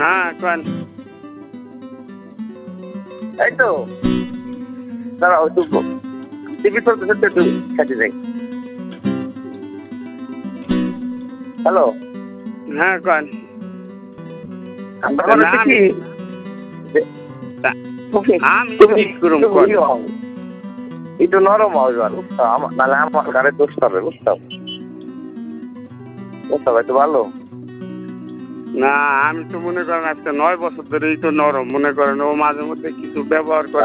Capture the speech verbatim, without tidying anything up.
হ্যাঁ কোন এই তো দাঁড়াও একটু টিভি চলতেছে তো একটু খেতে যাই। হ্যালো হ্যাঁ কোন ব্যাপার হচ্ছে কি আমি কি করুম কোন একটু নরম হবে এবার বুঝছো, আমার নাহলে আমার ঘরে দোষ হবে বুঝছো বুঝতে হবে একটু ভালো। না আমি তো মনে করেন আজকে নয় বছর ধরেই তো নরম মনে করেন ও মাঝে মধ্যে কিছু ব্যবহার করে